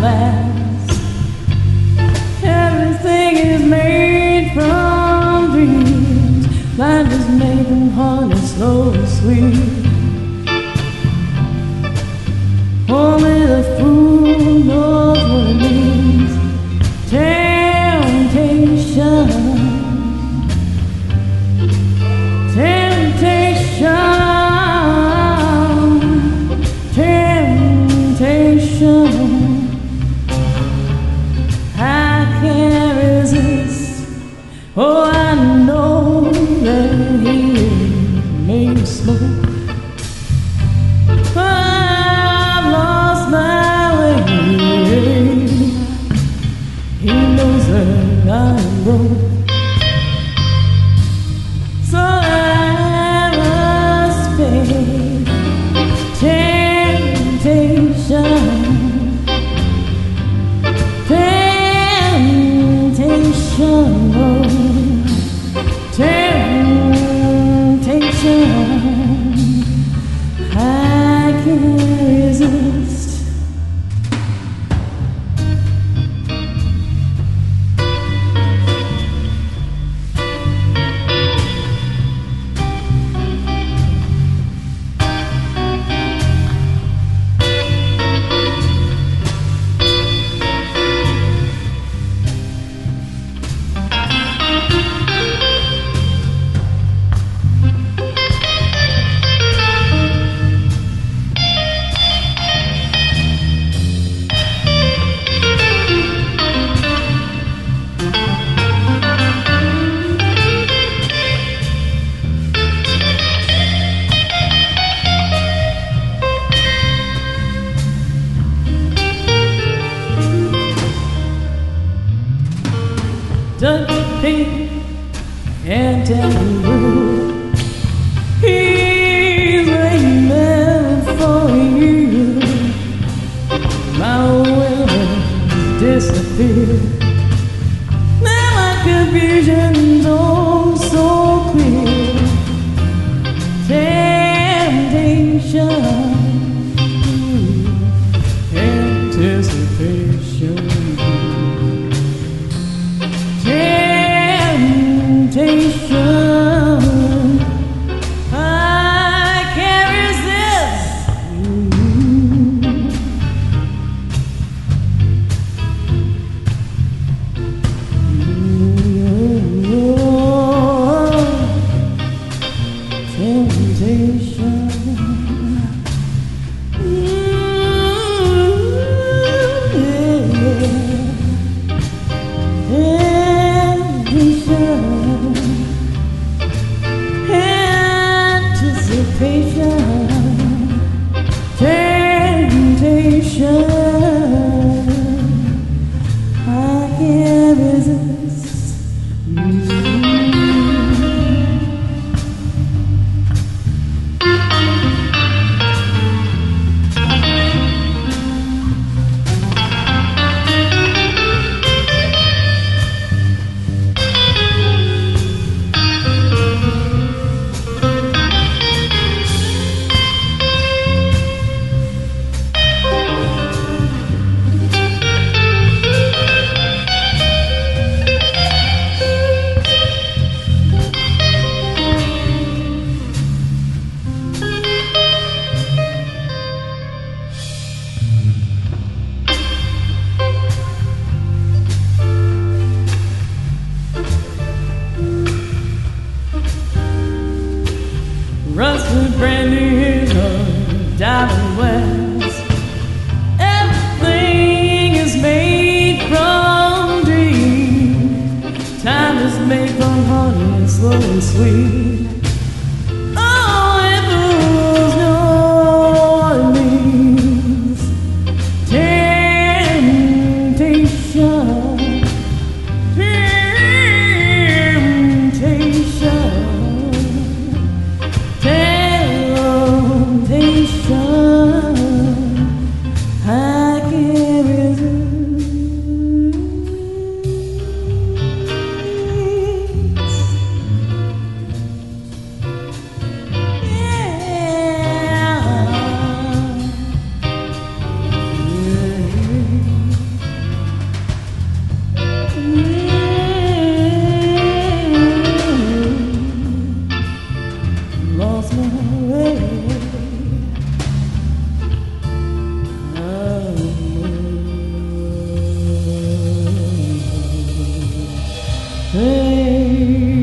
last. Everything is made from dreams. Life is made from honey, slow and sweet. Only the fool knows what it means. Temptation, temptation, temptation. I can't resist. Oh, I know that he made me smoke. I've lost my way. He knows that I'm broke. So I must face temptation, temptation, temptation. I can't resist. Don't be and tell you he's waiting for you. My will has disappeared. Now my confusion's oh so clear. Temptation, anticipation. Temptation, I can't resist. Temptation. Temptation, I can't resist. Rusted brandy is a diamond west. Everything is made from dreams. Time is made from honey, slow and sweet. Oh, it fools know what it means. Temptation, temptation. I can't resist. Hey.